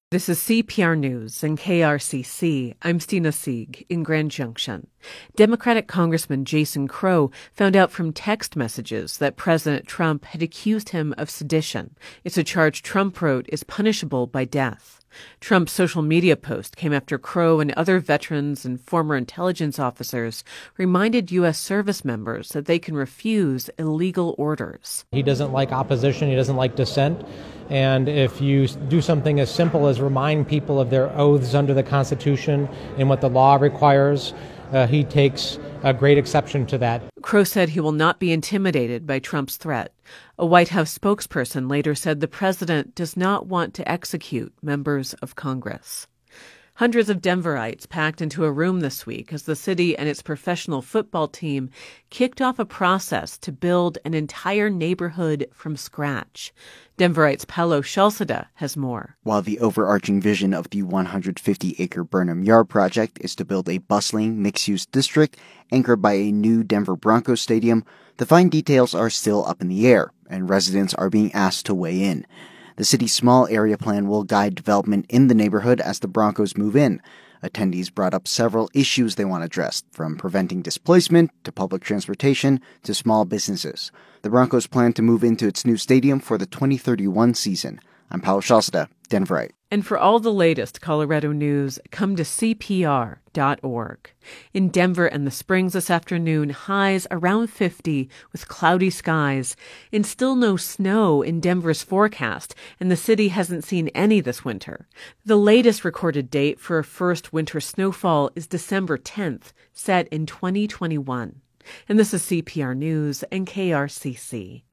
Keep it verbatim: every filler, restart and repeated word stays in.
This is C P R News and K R C C. I'm Stina Sieg in Grand Junction. Democratic Congressman Jason Crow found out from text messages that President Trump had accused him of sedition. It's a charge Trump wrote is punishable by death. Trump's social media post came after Crow and other veterans and former intelligence officers reminded U S service members that they can refuse illegal orders. He doesn't like opposition. He doesn't like dissent. And if you do something as simple as remind people of their oaths under the Constitution and what the law requires, uh, he takes a great exception to that. Crow said he will not be intimidated by Trump's threat. A White House spokesperson later said the president does not want to execute members of Congress. Hundreds of Denverites packed into a room this week as the city and its professional football team kicked off a process to build an entire neighborhood from scratch. Denverites Paolo Shalceda has more. While the overarching vision of the one hundred fifty acre Burnham Yard project is to build a bustling mixed-use district anchored by a new Denver Broncos stadium, the fine details are still up in the air, and residents are being asked to weigh in. The city's small area plan will guide development in the neighborhood as the Broncos move in. Attendees brought up several issues they want addressed, from preventing displacement to public transportation to small businesses. The Broncos plan to move into its new stadium for the twenty thirty-one season. I'm Paolo Shalceda, Denverite. And for all the latest Colorado news, come to C P R dot org. In Denver and the Springs this afternoon, highs around fifty with cloudy skies. And still no snow in Denver's forecast, and the city hasn't seen any this winter. The latest recorded date for a first winter snowfall is December tenth, set in twenty twenty-one. And this is C P R News and K R C C.